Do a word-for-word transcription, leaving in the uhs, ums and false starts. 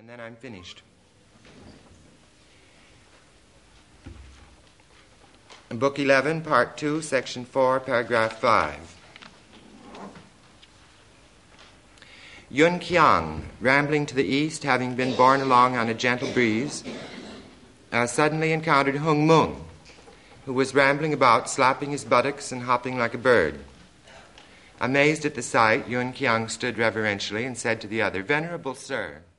and then I'm finished. Book eleven, Part two, Section four, Paragraph five. Yun Qiang, rambling to the east, having been borne along on a gentle breeze, uh, suddenly encountered Hung Mung, who was rambling about, slapping his buttocks and hopping like a bird. Amazed at the sight, Yun Qiang stood reverentially and said to the other, "Venerable sir,